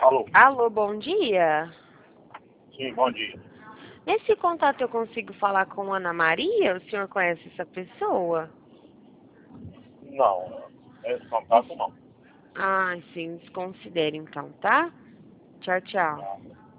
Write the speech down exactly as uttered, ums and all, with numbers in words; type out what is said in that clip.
Alô? Alô, bom dia. Sim, bom dia. Nesse contato eu consigo falar com Ana Maria? O senhor conhece essa pessoa? Não, esse contato não. Ah, sim, desconsidere então, tá? Tchau, tchau. Não.